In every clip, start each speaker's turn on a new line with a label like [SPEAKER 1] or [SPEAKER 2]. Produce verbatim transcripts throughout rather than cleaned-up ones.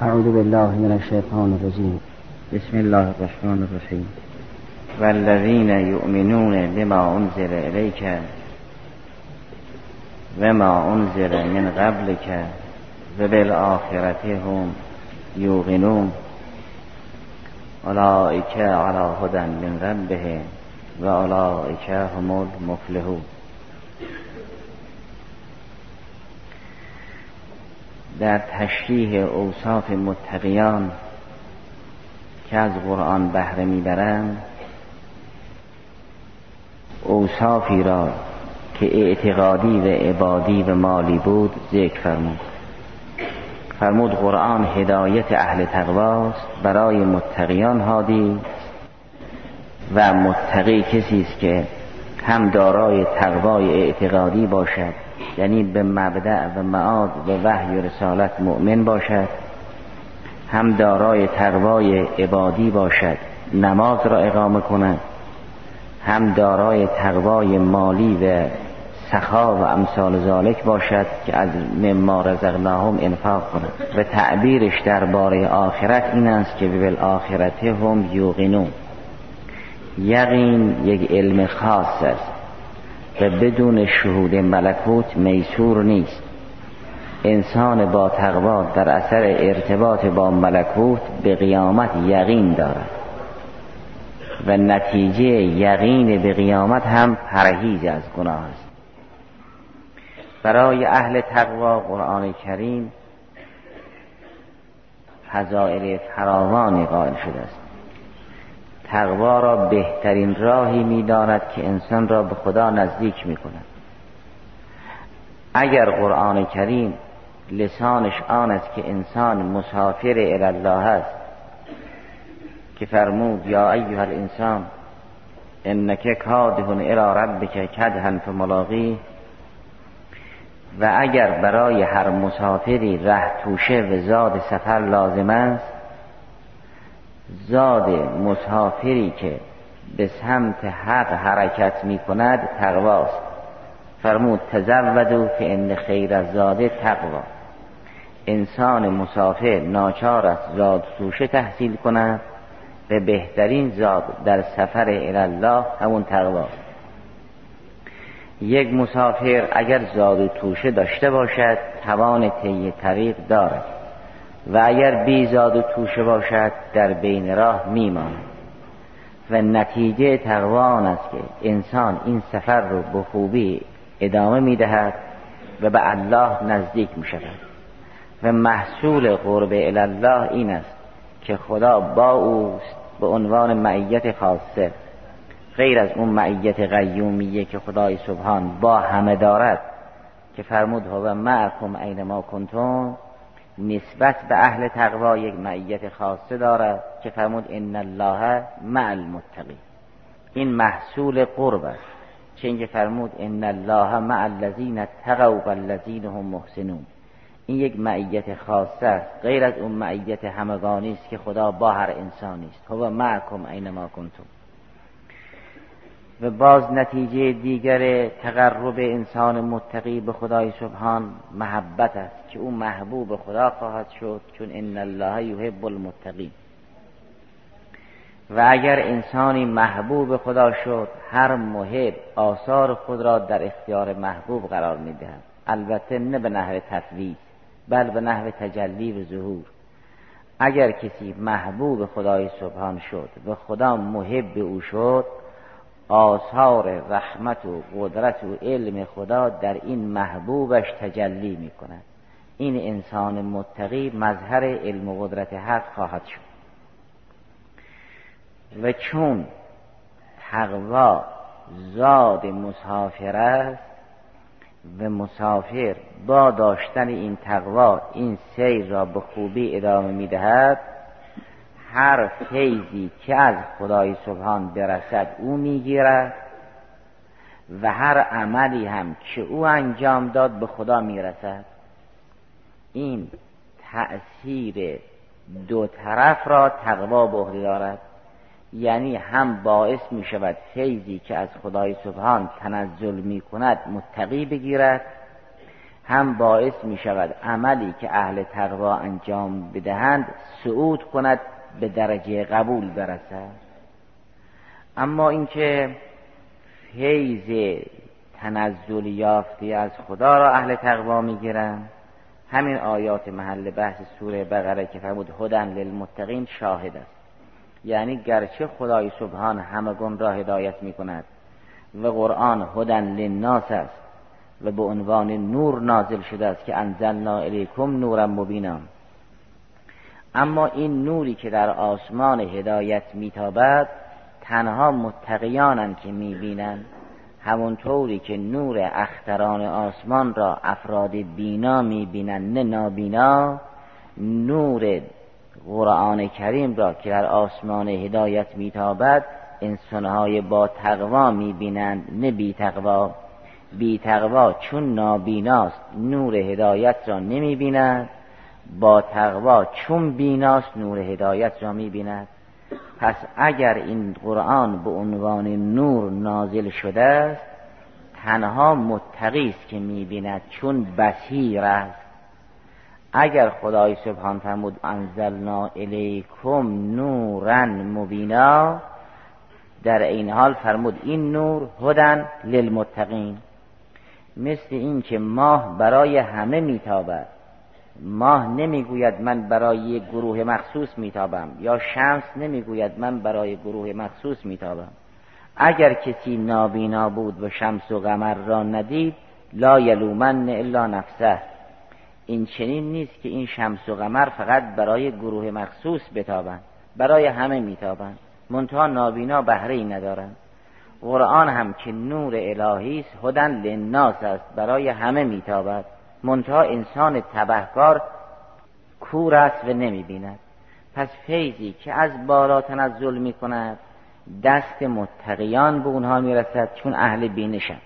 [SPEAKER 1] اعوذ بالله من الشیطان الرجیم.
[SPEAKER 2] بسم الله الرحمن الرحیم. والذین یؤمنون بما انزل الیک و ما انزل من قبلک و بالآخرة هم یوقنون اولئک علی هدی من ربهم و اولئک هم المفلحون. در تشریح اوصاف متقیان که از قرآن بهره میبرند، اوصافی را که اعتقادی و عبادی و مالی بود ذکر فرمود. فرمود قرآن هدایت اهل تقواست، برای متقیان هادی و متقی کسی است که هم دارای تقوای اعتقادی باشد، یعنی به مبدأ و معاد و وحی و رسالت مؤمن باشد، هم دارای تقوای عبادی باشد، نماز را اقامه کند، هم دارای تقوای مالی و سخا و امثال ذالک باشد که از مما رزقناهم انفاق کند. و تعبیرش درباره آخرت این است که بالآخرة هم یوقنون. یقین یک علم خاص است و بدون شهود ملکوت میسور نیست. انسان با تقوا در اثر ارتباط با ملکوت به قیامت یقین دارد و نتیجه یقین به قیامت هم پرهیز از گناه است. برای اهل تقوا قرآن کریم فضائل فراوانی قائل شده است. تقوا را بهترین راهی می‌داند که انسان را به خدا نزدیک می‌کند. اگر قرآن کریم لسانش آن است که انسان مسافر الی الله است که فرمود یا ایها الانسان انک کادح الی ربک کدحا فملاقیه، و اگر برای هر مسافری ره توشه و زاد سفر لازم است، زاد مسافری که به سمت حق حرکت می کند تقواست. فرمود تزودوا فان خیر الزاد تقوا. انسان مسافر ناچار است زاد توشه تحصیل کند و بهترین زاد در سفر الی الله همون تقواست. یک مسافر اگر زاد و توشه داشته باشد توان طی طریق دارد و اگر بی زاد و توشه باشد در بین راه میماند و نتیجه تقوا آن است که انسان این سفر رو به خوبی ادامه میدهد و به الله نزدیک میشود. و محصول قرب الی الله این است که خدا با اوست به عنوان معیت خاصه، غیر از اون معیت قیومیه که خدای سبحان با همه دارد که فرمود هو معکم اینما کنتم. نسبت به اهل تقوا یک معیت خاصه دارد که فرمود ان الله مع المتقین. این محصول قرب است، چه اینکه فرمود ان الله مع الذین اتقوا والذین هم محسنون. این یک معیت خاصه است، غیر از اون معیت همگانی است که خدا با هر انسانی است. هو معکم اینما کنتم. و باز نتیجه دیگر تقرب انسان متقی به خدای سبحان محبت است که او محبوب خدا خواهد شد، چون ان الله یحب المتقین. و اگر انسانی محبوب خدا شد، هر محب آثار خود را در اختیار محبوب قرار می‌دهد، البته نه به نحو تفویض بل به نحو تجلی و ظهور. اگر کسی محبوب خدای سبحان شد و خدا محب او شد، آثار رحمت و قدرت و علم خدا در این محبوبش تجلی می کند. این انسان متقی مظهر علم و قدرت حق خواهد شد. و چون تقوا زاد مسافر است و مسافر با داشتن این تقوا این سیر را به خوبی ادامه می دهد، هر فیضی که از خدای سبحان برسد او میگیرد و هر عملی هم که او انجام داد به خدا میرسد. این تأثیر دو طرف را تقوا به عهده دارد، یعنی هم باعث می شود فیضی که از خدای سبحان تنزل می کند متقی بگیرد هم باعث می شود عملی که اهل تقوا انجام بدهند صعود کند، به درجه قبول برسد. اما اینکه فیض تنزل یافتی از خدا را اهل تقوا می گیرند، همین آیات محل بحث سوره بقره که فرمود هدی للمتقین شاهد است. یعنی گرچه خدای سبحان همگان را هدایت می کند و قرآن هدی للناس است و به عنوان نور نازل شده است که انزلنا الیکم نورا مبینا، اما این نوری که در آسمان هدایت میتابد تنها متقیانند که میبینند، همونطوری که نور اختران آسمان را افراد بینا میبینند نه نابینا، نور قرآن کریم را که در آسمان هدایت میتابد انسانهای با تقوا میبینند نه بی تقوا. بی تقوا چون نابیناست نور هدایت را نمیبیند، با تقوا چون بیناست نور هدایت را میبیند. پس اگر این قرآن به عنوان نور نازل شده است، تنها متقی است که میبیند چون بصیر است. اگر خدای سبحان فرمود انزلنا الیکم نورا مبینا، در این حال فرمود این نور هدی للمتقین. مثل این که ماه برای همه میتابد، ماه نمیگوید من برای یک گروه مخصوص میتابم، یا شمس نمیگوید من برای گروه مخصوص میتابم. اگر کسی نابینا بود و شمس و قمر را ندید، لا یلومن الا نفسه. این چنین نیست که این شمس و قمر فقط برای گروه مخصوص بتابند، برای همه میتابند، منتها نابینا بهره ای ندارند. قرآن هم که نور الهی است هدی للناس است، برای همه میتابد، منتها انسان تبهکار کور است و نمیبیند. پس فیضی که از بالا تنزل میکند دست متقیان به اونها میرسد چون اهل بینشند،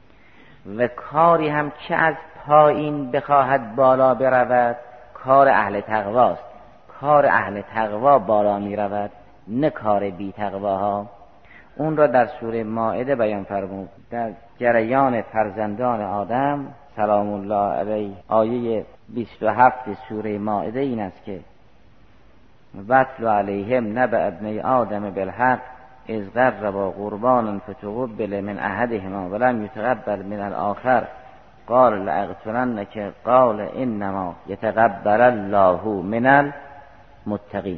[SPEAKER 2] و کاری هم که از پایین بخواهد بالا برود کار اهل تقواست. کار اهل تقوا بالا میرود نه کار بی تقواها. اون را در سوره مائده بیان فرمود. در جریان فرزندان آدم سلام الله علیه آیه بیست و هفت سوره مائده این است که وَاتْلُ عَلَیْهِمْ نَبَأَ ابْنَیْ آدَمَ بِالْحَقِّ اذ قربا قربانا فتقبل من احدهما ولم يتقبل من الاخر قال لأقتلنك قال انما يتقبل الله من المتقین.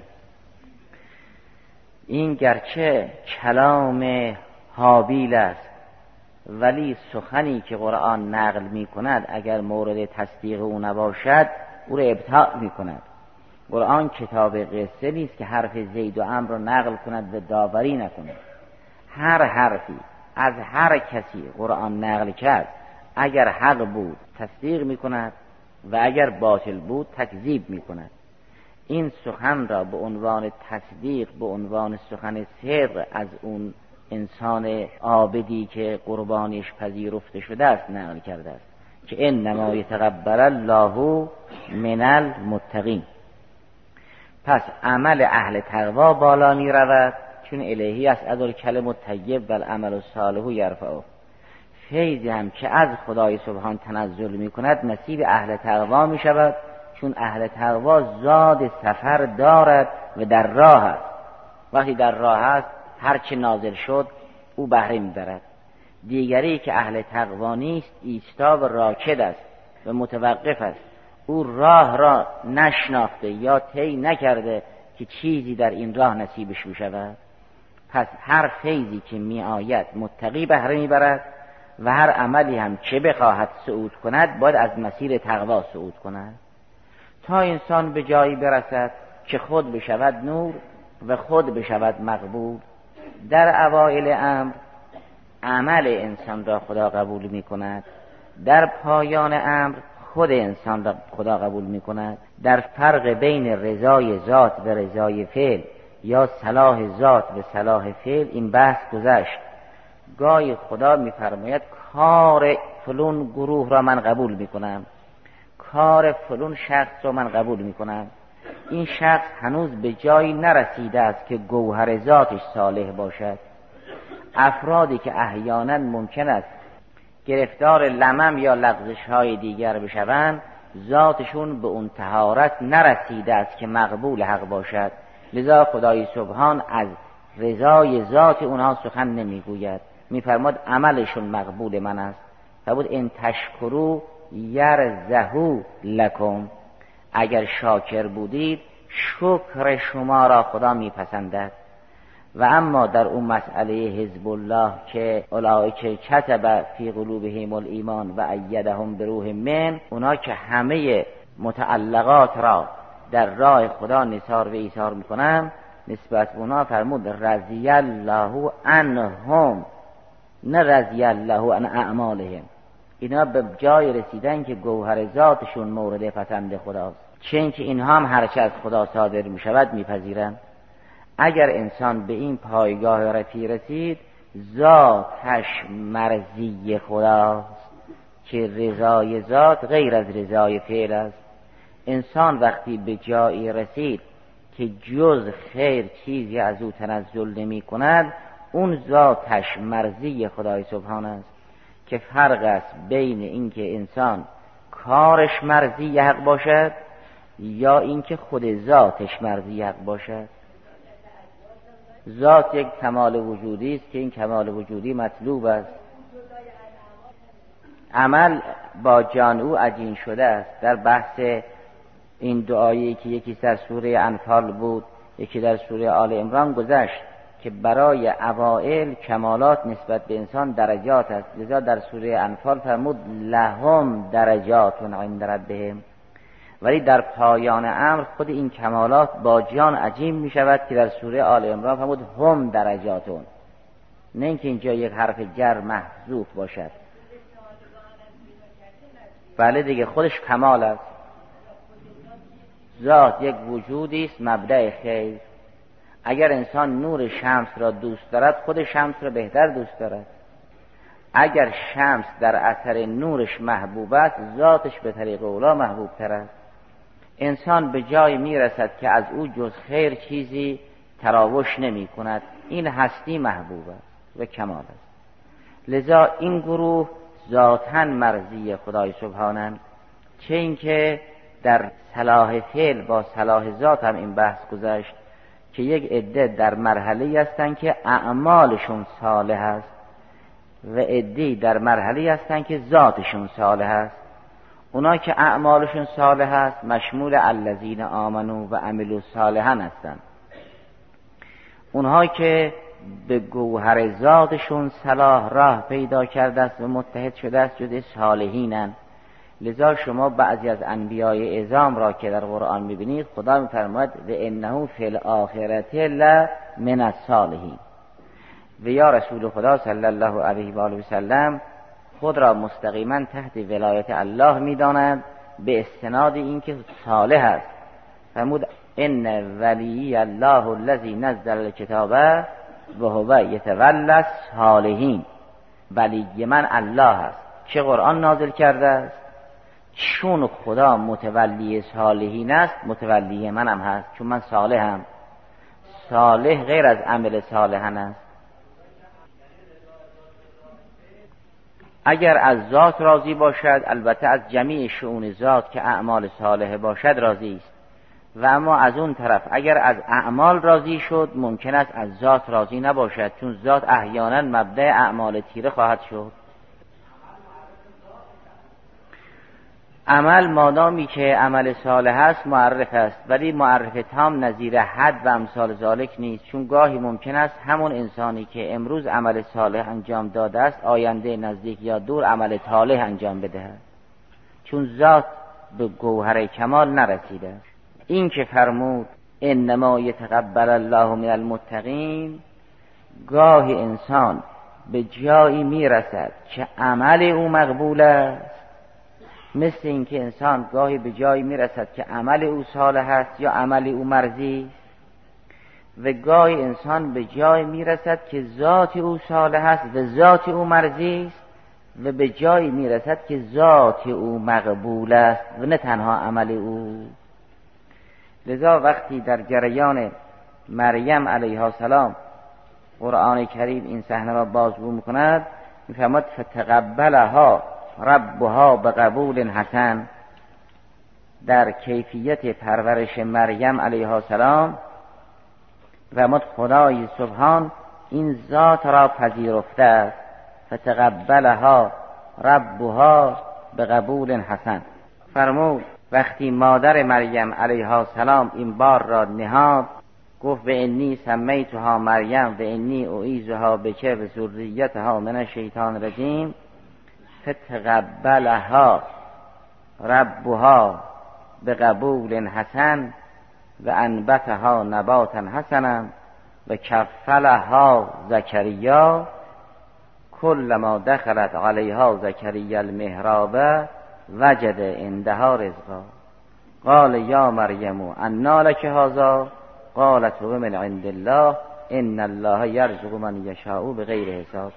[SPEAKER 2] این گرچه کلام حابیل است، ولی سخنی که قرآن نقل می کند اگر مورد تصدیق او نباشد او را ابطاء می کند. قرآن کتاب قصه نیست که حرف زید و عمرو را نقل کند و داوری نکند. هر حرفی از هر کسی قرآن نقل کرد اگر حق بود تصدیق می کند و اگر باطل بود تکذیب می کند. این سخن را به عنوان تصدیق، به عنوان سخن صدق از اون انسان عابدی که قربانیش پذیرفته شده است نقل کرده است که انما یتقبل الله من المتقین. پس عمل اهل تقوا بالا می رود چون الهی است ادل کلم الطیب و العمل الصالح یرفعه. فیضی هم که از خدای سبحان تنزل می کند نصیب اهل تقوا می شود چون اهل تقوا زاد سفر دارد و در راه است. وقتی در راه است هر چه نازل شد او بهره می برد. دیگری که اهل تقوا نیست ایستا و راکد است و متوقف است، او راه را نشناخته یا طی نکرده که چیزی در این راه نصیبش می شود. پس هر فیضی که می آید متقی بهره می برد و هر عملی هم که بخواهد صعود کند باید از مسیر تقوا صعود کند تا انسان به جایی برسد که خود بشود نور و خود بشود مقبول. در اوائل امر عمل انسان را خدا قبول می کند، در پایان امر خود انسان را خدا قبول می کند. در فرق بین رضای ذات و رضای فعل یا صلاح ذات و صلاح فعل این بحث گذشت. گاهی خدا می فرماید کار فلان گروه را من قبول می کنم، کار فلان شخص را من قبول می کنم. این شخص هنوز به جایی نرسیده است که گوهر ذاتش صالح باشد. افرادی که احیانا ممکن است گرفتار لمم یا لغزش های دیگر بشوند، ذاتشون به اون طهارت نرسیده است که مقبول حق باشد. لذا خدای سبحان از رضای ذات اونها سخن نمیگوید، میفرماد عملشون مقبول من است. فرمود ان تشکروا یرضه لکم، اگر شاکر بودید شکر شما را خدا میپسندد. و اما در اون مسئله حزب الله که اولئک کتب فی قلوبهم الایمان و ایدهم بروح من، اونا که همه متعلقات را در راه خدا نثار و ایثار میکنن، نسبت به اونا فرمود رضی الله عنهم، نه رضی الله عن اعمالهم. اینا به جای رسیدن که گوهر ذاتشون مورد پسند خداست، چه اینکه اینها هم هرچه از خدا صادر میشود میپذیرن. اگر انسان به این پایگاه رفیع رسید، ذاتش مرضی خداست که رضای ذات غیر از رضای فعل است. انسان وقتی به جایی رسید که جز خیر چیزی از او تنزل نمی کند، اون ذاتش مرضی خدای سبحان است. که فرق است بین اینکه انسان کارش مرضی حق باشد یا اینکه خود ذاتش مرضی حق باشد. ذات یک کمال وجودی است که این کمال وجودی مطلوب است. عمل با جان او عجین شده است. در بحث این دعایی که یکی در سوره انفال بود، یکی در سوره آل عمران گذشت که برای اوائل کمالات نسبت به انسان درجات است. لذا در سوره انفال فرمود لهم درجات عند ربهم، ولی در پایان امر خود این کمالات با جان عجین می شود که در سوره آل عمران فرمود هم درجاتون، نه اینکه اینجا یک حرف جر محذوف باشد. بله دیگه، خودش کمال است. ذات یک وجودی است مبدأ خیر. اگر انسان نور شمس را دوست دارد، خود شمس را بهتر دوست دارد. اگر شمس در اثر نورش محبوب است، ذاتش به طریق اولا محبوب تر است. انسان به جای می رسد که از او جز خیر چیزی تراوش نمی کند، این هستی محبوب است و کمال است. لذا این گروه ذاتاً مرضی خدای سبحانند. چه اینکه در صلاح فعل با صلاح ذات هم این بحث گذشت که یک عده در مرحله هستند که اعمالشون صالح است و عده در مرحله هستند که ذاتشون صالح است. اونا که اعمالشون صالح است مشمول الذین آمنوا و عملوا صالحا هستند. اونها که به گوهر ذاتشون صلاح راه پیدا کرده است و متحد شده است جز صالحینند. لذا شما بعضی از انبیای اعظام را که در قرآن میبینید، خدا میفرماید و انه فی الاخرة لمن الصالحین. و یا رسول خدا صلی الله علیه و آله و سلم خود را مستقیما تحت ولایت الله میداند به استناد اینکه صالح است. فرمود ان ولی الله الذی نزل الکتاب و هو یتولی الصالحین. ولی من الله است. چه قرآن نازل کرده است؟ چون خدا متولی صالحین است، متولی منم هست، چون من صالحم. صالح غیر از عمل صالحان است. اگر از ذات راضی باشد، البته از جمیع شؤون ذات که اعمال صالح باشد راضی است. و اما از اون طرف اگر از اعمال راضی شد، ممکن است از ذات راضی نباشد، چون ذات احیانا مبدأ اعمال تیره خواهد شد. عمل مادامی که عمل صالح است معرف است، ولی معرف تام نظیر حد و امثال ذالک نیست، چون گاهی ممکن است همون انسانی که امروز عمل صالح انجام داده است آینده نزدیک یا دور عمل طالح انجام بدهد، چون ذات به گوهر کمال نرسیده است. این که فرمود انما یتقبل الله من المتقین، گاهی انسان به جایی میرسد که عمل او مقبول است، مثل اینکه انسان گاهی به جایی میرسد که عمل او صالح است یا عمل او مرضی است، و گاهی انسان به جایی میرسد که ذات او صالح است و ذات او مرضی است، و به جایی میرسد که ذات او مقبول است و نه تنها عمل او. لذا وقتی در جریان مریم علیها السلام قرآن کریم این صحنه را بازگو میکند، میفرماد فتقبلها ربها بقبول حسن. در کیفیت پرورش مریم علیها السلام میفرماد خدای سبحان این ذات را پذیرفته است. فتقبلها ربها بقبول حسن. فرمود وقتی مادر مریم علیها السلام این بار را نهاد، گفت به انی سمیتها مریم و انی اعیذها بک و ذریتها من الشیطان الرجیم. فتقبلها ربها بقبول حسن و انبتها نباتا حسنا و کفلها زکریا کلما دخلت علیها زکریا المحراب وجد عندها رزقا قال یا مریم انا لک هذا قالت هو من عند الله ان الله یرزق من یشاء بغیر حساب.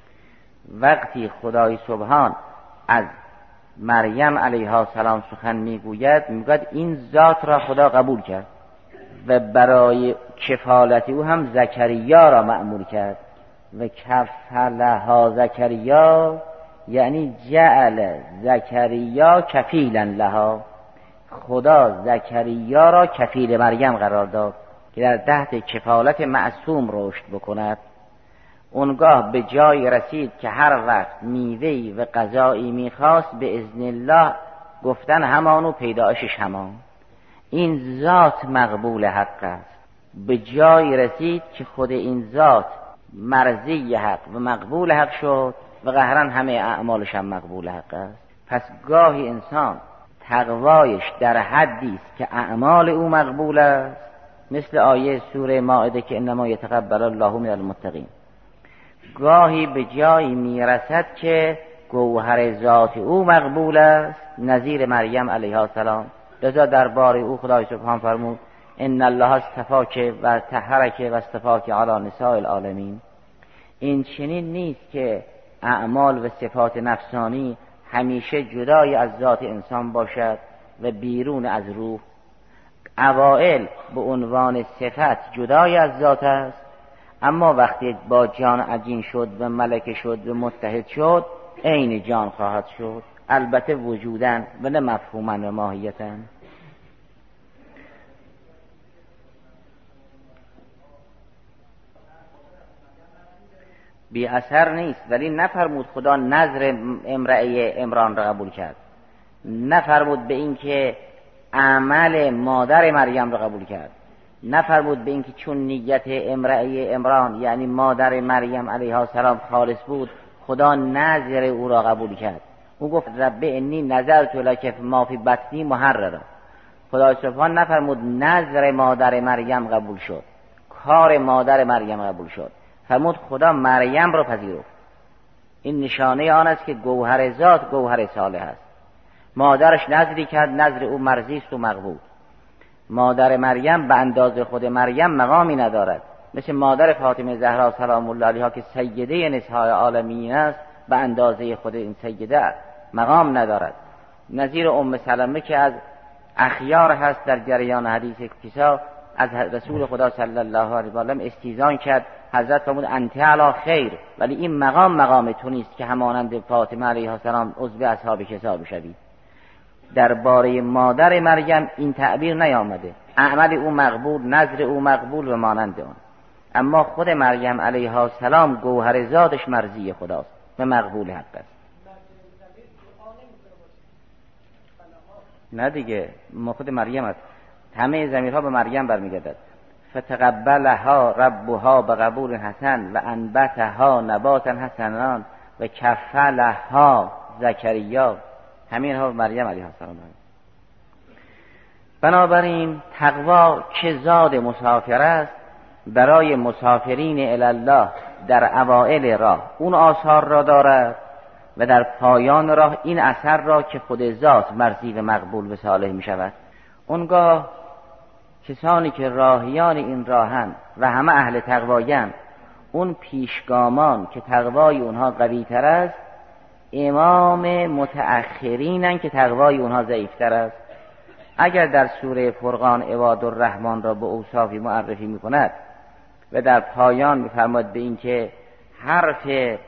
[SPEAKER 2] وقتی خدای سبحان از مریم علیها السلام سخن میگوید، میگوید این ذات را خدا قبول کرد و برای کفالت او هم زکریا را مأمور کرد. و کفلها زکریا یعنی جعل زکریا کفیلا لها، خدا زکریا را کفیل مریم قرار داد که در تحت کفالت معصوم رشد بکند. اونگاه به جای رسید که هر وقت میوه‌ای و غذایی میخواست به اذن الله گفتن همان و پیدایشش همان. این ذات مقبول حق است. به جای رسید که خود این ذات مرضی حق و مقبول حق شد و قهرن همه اعمالش هم مقبول حق است. پس گاهی انسان تقوایش در حدی است که اعمال او مقبول است، مثل آیه سوره مائده که انما یتقبل الله من المتقین. گاهی به جایی میرسد که گوهر ذات او مقبول است، نظیر مریم علیها السلام. لذا دربار او خدای سبحان فرمود ان الله اصطفاک و طهرک و اصطفاک علی نساء العالمین. این چنین نیست که اعمال و صفات نفسانی همیشه جدای از ذات انسان باشد و بیرون از روح. اوائل به عنوان صفت جدای از ذات است، اما وقتی با جان عجین شد و ملک شد و متحد شد عین جان خواهد شد، البته وجودن و نه مفهوما و ماهیتن. بی اثر نیست، ولی نفرمود خدا نظر امرأه عمران را قبول کرد، نفرمود به این که عمل مادر مریم را قبول کرد، نفرمود به این که چون نیت امرأه عمران یعنی مادر مریم علیها السلام خالص بود خدا نظر او را قبول کرد. او گفت رب انی نظرت لک ما فی بطنی محررا. خدا سبحان نفرمود نظر مادر مریم قبول شد، کار مادر مریم قبول شد، فرمود خدا مریم را پذیرفت. این نشانه آن است که گوهر ذات گوهر صالح است. مادرش نظری کرد، نظر او مرضی است و مقبول. مادر مریم به اندازه خود مریم مقامی ندارد، مثل مادر فاطمه زهرا سلام الله علیها که سیده نساء عالمین است به اندازه خود این سیده مقام ندارد. نظیر ام سلمه که از اخیار هست در جریان حدیث کسا، از رسول خدا صلی الله علیه و آله استیزان کرد، حضرت فرمود انت علی خیر، ولی این مقام مقام تو نیست که همانند فاطمه علیها السلام عضو اصحاب کسا بشوی. درباره مادر مریم این تعبیر نیامده، عمل او مقبول، نظر او مقبول و مانند آن. اما خود مریم علیها السلام گوهر ذاتش مرضی خداست و مقبول حق است. نه دیگه، ما خود مریم است، همه ضمیرها به مریم برمیگردد. فتقبلها ربها بقبول حسن و انبتها نباتا حسنا و کفلها زکریا، همین ها مریم علیها السلام. بنابراین تقوا که زاد مسافر است، برای مسافرین الی الله در اوائل راه اون آثار را دارد و در پایان راه این اثر را که خود ذات مرضی و مقبول و صالح می شود. اونگاه کسانی که راهیان این راهن و همه اهل تقوایند، اون پیشگامان که تقوای اونها قوی تر است امام متأخرینن که تقوای اونها ضعیفتر است. اگر در سوره فرقان عباد الرحمن را به اوصافی معرفی می کند و در پایان می فرماد به این که حرف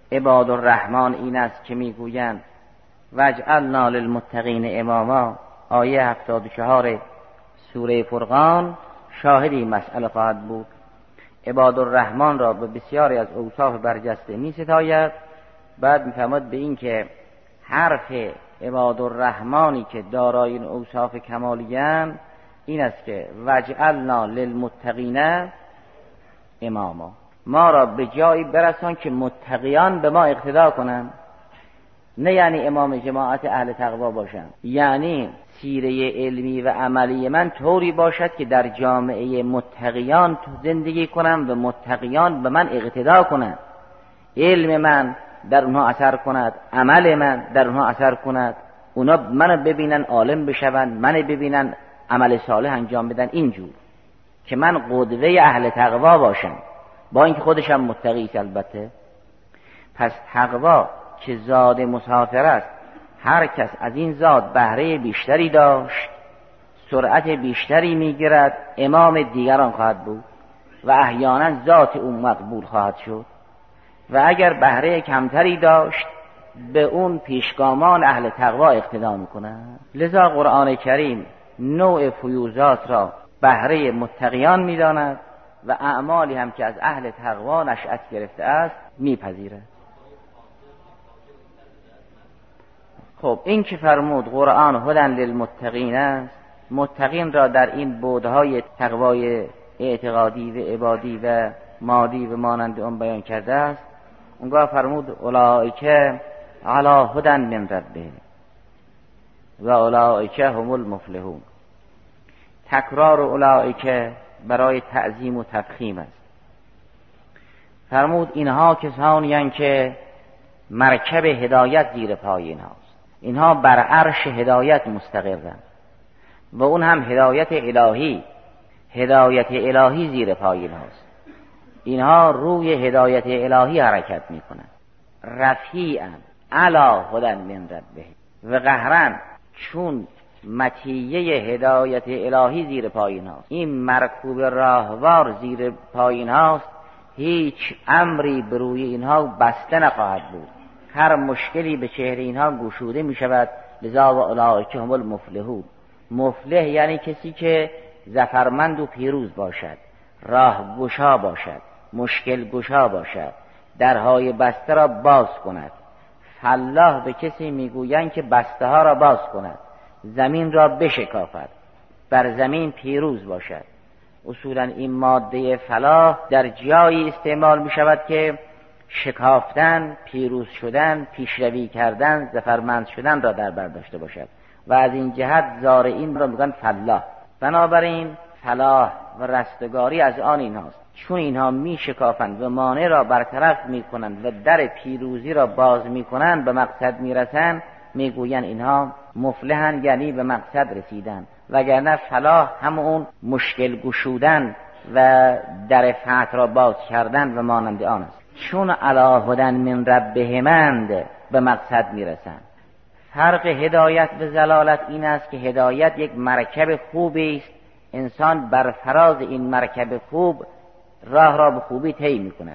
[SPEAKER 2] عباد الرحمن این است که میگویند وجعلنا للمتقین اماما، آیه هفتاد و چهار سوره فرقان شاهد این مسئله خواهد بود. عباد الرحمن را به بسیاری از اوصاف برجسته می ستاید. بعد می فرماید به این که حرف عباد الرحمنی که دارای این اوصاف کمالی‌اند این است که وجعلنا للمتقین اماما، ما را به جایی برسان که متقیان به ما اقتدا کنند. نه یعنی امام جماعت اهل تقوا باشند، یعنی سیره علمی و عملی من طوری باشد که در جامعه متقیان زندگی کنم و متقیان به من اقتدا کنند. علم من در اونها اثر کند، عمل من در اونها اثر کند، اونا منو ببینن عالم بشون، منو ببینن عمل صالح انجام بدن، اینجور که من قدوه اهل تقوا باشم، با اینکه خودشم متقی است البته. پس تقوا که زاد مسافر است، هر کس از این زاد بهره بیشتری داشت، سرعت بیشتری میگیرد، امام دیگران خواهد بود و احیانا ذات اون مقبول خواهد شد. و اگر بهره کمتری داشت، به اون پیشگامان اهل تقوا اقتدا میکنند. لذا قرآن کریم نوع فیوزات را بهره متقیان میداند و اعمالی هم که از اهل تقوا نشأت گرفته است میپذیرد. خب این که فرمود قرآن هدی للمتقین است، متقین را در این بعدهای تقوای اعتقادی و عبادی و مادی و مانند اون بیان کرده است. اونگاه فرمود اولئک علی هدی من ربهم و اولئک هم المفلحون. تکرار اولئک برای تعظیم و تفخیم است. فرمود اینها کسانی هستند که مرکب هدایت زیر پای اینهاست، اینها بر عرش هدایت مستقرند و اون هم هدایت الهی، هدایت الهی زیر پای اینهاست. اینها روی هدایت الهی حرکت میکنند. رفیعا علی هدی من ربهم و قهرن، چون مطیه هدایت الهی زیر پای اینهاست، این مرکوب راهوار زیر پای اینهاست، هیچ امری بر روی اینها بسته نخواهد بود، هر مشکلی به چهره اینها گشوده می شود. لذا و اولئک هم المفلحون. مفلح یعنی کسی که ظفرمند و پیروز باشد، راه گشا باشد، مشکل گشا باشد، درهای بسته را باز کند. فلاح به کسی میگویند که بسته ها را باز کند، زمین را بشکافد، بر زمین پیروز باشد. اصولا این ماده فلاح در جایی استعمال می شود که شکافتن، پیروز شدن، پیشروی کردن، ظفرمند شدن را در بر داشته باشد و از این جهت زارعین را میگن فلاح. بنابراین فلاح و رستگاری از آن اینهاست، چون اینها می شکافند و مانع را برطرف می کنند و در پیروزی را باز می کنند، به مقصد می رسند، می گویند اینها مفلحند، یعنی به مقصد رسیدن. وگرنه فلاح همون مشکل گشودن و در فتح را باز کردن و مانند آن است. چون علی هدی من ربهمند به مقصد می رسند. فرق هدایت و ضلالت این است که هدایت یک مرکب خوبی است، انسان بر فراز این مرکب خوب راه را به خوبی طی می کند.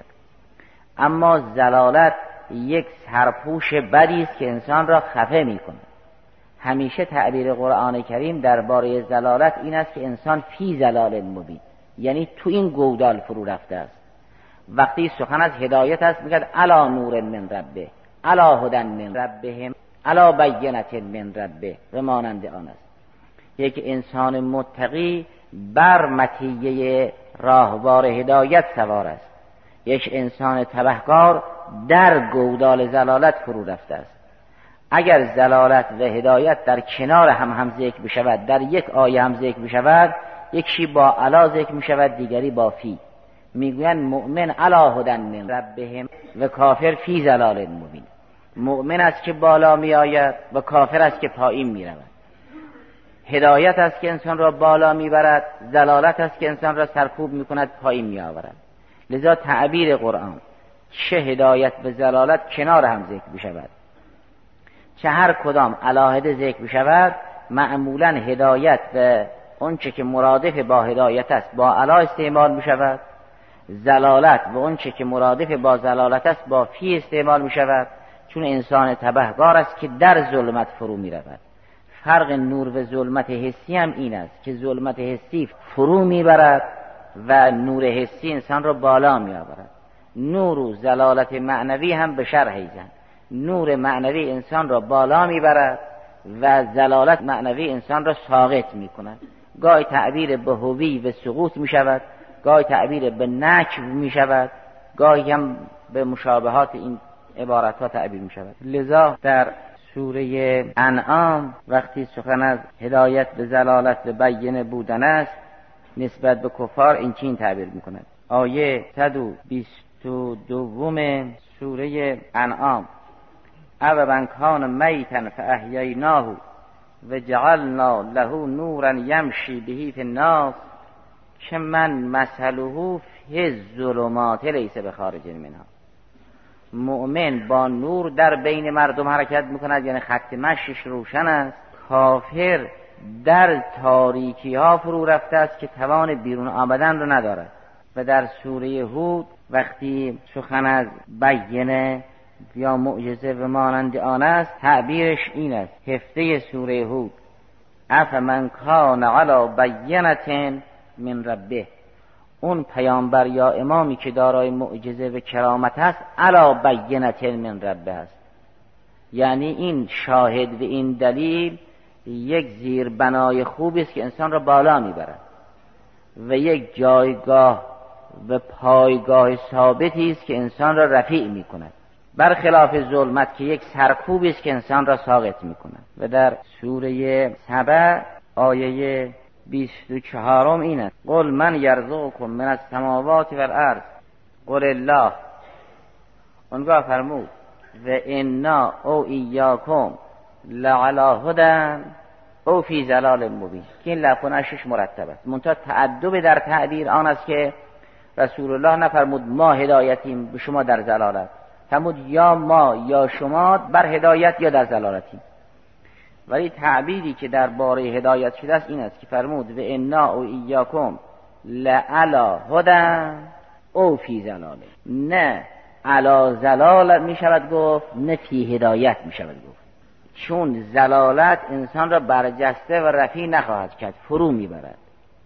[SPEAKER 2] اما ضلالت یک سرپوش بدی است که انسان را خفه می کند. همیشه تعبیر قرآن کریم درباره ضلالت این است که انسان فی ضلال مبین، یعنی تو این گودال فرو رفته است. وقتی سخن از هدایت است میگه علی نور من ربه، علی هدی من ربهم، علی بینة من ربه و مانند آن است. یک انسان متقی بر مطیه راهوار هدایت سوار است، یک انسان تبهکار در گودال ضلالت فرو رفته است. اگر ضلالت و هدایت در کنار هم هم ذکر بشود، در یک آیه هم ذکر بشود، یکی با علا ذکر میشود، دیگری با فی. میگویند مؤمن علی هدی من ربهم و کافر فی ضلال مبین. مؤمن است که بالا می آید و کافر است که پایین می رود. هدایت است که انسان را بالا می برد، ضلالت است که انسان را سرکوب می کند، پایین می آورد. لذا تعبیر قرآن چه هدایت و ضلالت کنار هم ذکر بشود، چه هر کدام علاهده ذکر بشود، معمولا هدایت و اون چه که مرادف با هدایت است با علا استعمال می شود زلالت و اون چه که مرادف با زلالت است با فی استعمال می شود، چون انسان تبهکار است که در ظلمت فرو می رود. فرق نور و ظلمت حسی هم این است که ظلمت حسی فرو می برد و نور حسی انسان را بالا می آورد. نور و زلالت معنوی هم به شرح ایزن. نور معنوی انسان را بالا می برد و زلالت معنوی انسان را ساقط می کند. گاهی تعبیر به هوی و سقوط می شود، گاهی تعبیر به نکب می شود، گاهی هم به مشابهات این عبارت ها تعبیر می شود. لذا در سوره انعام وقتی سخن از هدایت به زلالت به بینه بودن است نسبت به کفار این چین تعبیر می کند. آیه صد و بیست و دو سوره انعام: او من کان میتا فاحییناه و جعلنا له نورا یمشی به فی الناس که من مثله فی الظلمات لیس بخارج منها. مؤمن با نور در بین مردم حرکت میکند، یعنی خط مشیش روشن است. کافر در تاریکی ها فرو رفته است که توان بیرون آمدن رو ندارد. و در سوره هود وقتی سخن از بینه یا معجزه و مانند آن است تعبیرش این است. هفته سوره هود: افمن کان علی بینة من ربه. اون پیامبر یا امامی که دارای معجزه و کرامت است علی بینة من ربه است، یعنی این شاهد و این دلیل یک زیر بنای خوبی است که انسان را بالا میبرد و یک جایگاه و پایگاه ثابتی است که انسان را رفیع میکند، برخلاف ظلمت که یک سرکوبی است که انسان را ساقط میکند. و در سوره سبع آیه بیست و چهارم این است: قل من یرزقکم من السماوات والارض قل الله. اونگاه فرمود و انا او ایاکم لعلی هدی او فی ضلال مبین، که این لفظش مرتب است. منتها تعدب در تعبیر آن است که رسول الله نفرمود ما هدایتیم به شما در ضلالت، فرمود یا ما یا شما بر هدایت یا در ضلالتیم. ولی تعبیری که در باره هدایت شده است این است که فرمود و انا او ایاکم لعلی هدی او فی ضلال. نه علی ضلال می شود گفت، نه فی هدایت می شود گفت، چون ضلالت انسان را برجسته و رفیع نخواهد کرد، فرو می برد.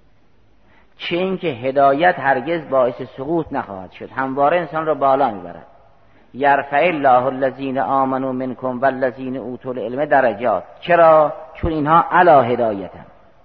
[SPEAKER 2] چه اینکه هدایت هرگز باعث سقوط نخواهد شد، همواره انسان را بالا می برد. یرفع الله الذین آمنوا منکم والذین اوتوا العلم درجات. چرا؟ چون اینها علی هدایتن،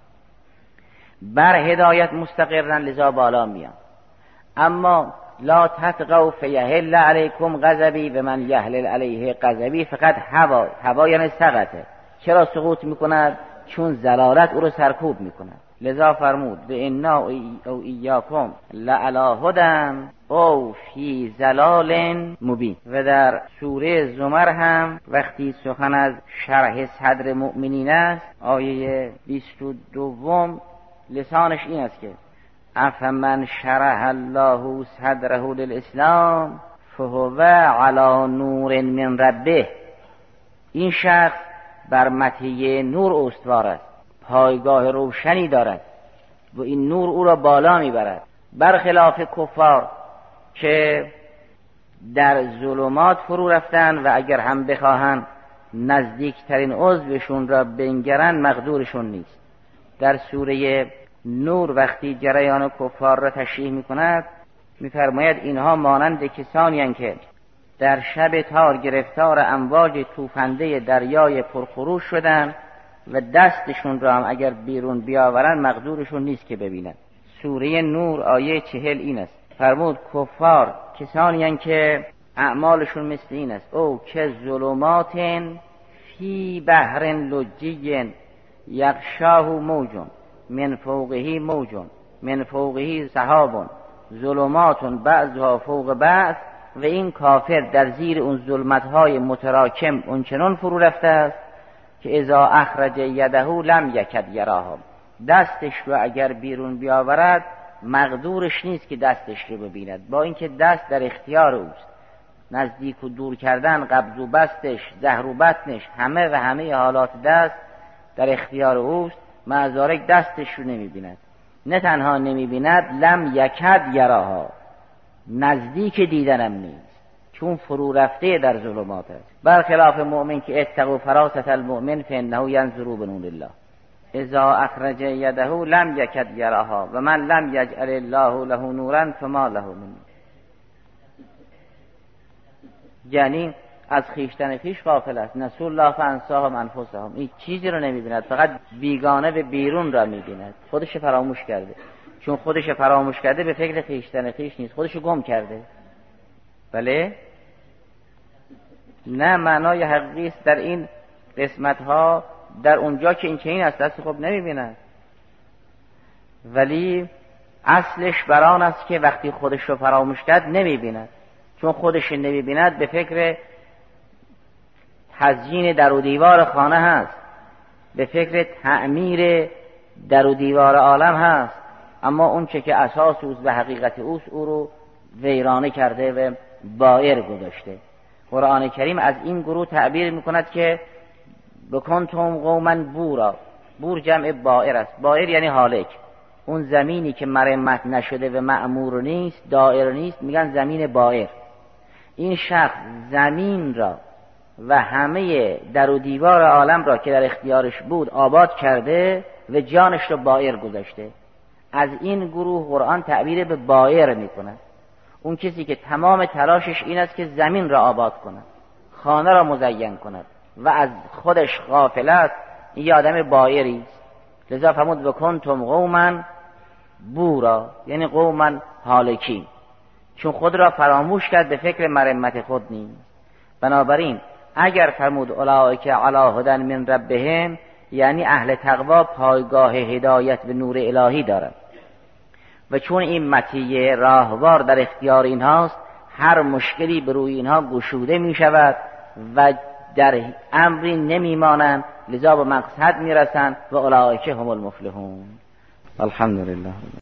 [SPEAKER 2] بر هدایت مستقرن، لذا بالا میان. اما لا تطغوا فیحل علیکم غضبی و من یحلل علیه غضبی فقط هوا. هوا یعنی سقطه. چرا سقوط میکند؟ چون ضلالت او رو سرکوب میکند. لذا فرمود و انا او ایاکم لعلی هدی او فی ضلال مبین. و در سوره زمر هم وقتی سخن از شرح صدر مؤمنین است آیه بیست و دو لسانش این است که افمن شرح الله صدره للاسلام فهو علی نور من ربه. این شخص بر مطیع نور استوار است، پایگاه روشنی دارد و این نور او را بالا میبرد، برخلاف کفار که در ظلمات فرو رفتن و اگر هم بخواهند نزدیکترین عضوشون را بنگرن مقدورشون نیست. در سوره نور وقتی جریان کفار را تشریح میکند میفرماید اینها مانند کسانی هستند که در شب تار گرفتار امواج توفنده دریای پرخروش شدند و دستشون را هم اگر بیرون بیاورن مقدورشون نیست که ببینن. سوره نور آیه چهل این است. فرمود کفار کسانی هستند که اعمالشون مثل این است: او که ظلمات فی بحر لجی یغشاه موج من فوقه موج من فوقه سحاب ظلمات بعضها فوق بعض. و این کافر در زیر اون ظلمت‌های متراکم اونچنان فرو رفته است که اذا اخرج یده لم یکد یراها. دستش رو اگر بیرون بیاورد مقدورش نیست که دستش رو ببیند، با اینکه دست در اختیار اوست. نزدیک و دور کردن، قبض و بستش، زهر و بطنش، همه و همه حالات دست در اختیار اوست. معذارک دستش رو نمی‌بیند. نه تنها نمی‌بیند، لم یکد یراها، نزدیک دیدنم نیست، چون فرو رفته در ظلمات است. برخلاف مؤمن که اتقوا فراست المؤمن فانه ینظر بنور الله اذا اخرج یده لم یکد یراها و من لم یجعل الله له نورا فما له من. یعنی از خیشتن خیش غافل است. نسوا الله فانساهم انفسهم، این چیزی رو نمیبیند، فقط بیگانه به بیرون را میبیند. خودش فراموش کرده، چون خودش فراموش کرده به فکر خیشتن خیش نیست، خودش گم کرده. بله نه، معنای حقیقی است در این قسمت ها، در اونجا که این چنین است دست خوب نمیبیند، ولی اصلش بران است که وقتی خودش رو فراموش کرد نمیبیند، چون خودش نمیبیند به فکر تزیین در و دیوار خانه هست، به فکر تعمیر در و دیوار عالم هست، اما اون چه که اساس اوست و حقیقت اوست او رو ویرانه کرده و بائر گذاشته. قرآن کریم از این گروه تعبیر میکند که بکنتم قوما بورا، بور جمع بائر است، بائر یعنی هالک، اون زمینی که مرمت نشده و معمور نیست، دائر نیست، میگن زمین بائر. این شخص زمین را و همه در و دیوار عالم را که در اختیارش بود آباد کرده و جانش را بائر گذاشته. از این گروه قرآن تعبیر به بائر میکند، اون کسی که تمام تلاشش این است که زمین را آباد کند، خانه را مزین کند و از خودش غافل است، این آدم بائری است. لذا فرمود بکنتم قوما بورا، یعنی قوما هالکی، چون خود را فراموش کرد، به فکر مرمت خود نیست. بنابراین اگر فرمود اولئک علی هدی من ربهم، یعنی اهل تقوا پایگاه هدایت به نور الهی دارند، و چون این مطیع راهوار در اختیار اینهاست، هر مشکلی بر روی اینها گشوده می شود و در امری نمی مانند، لذا به مقصد می رسند و اولئک هم المفلحون. الحمدلله.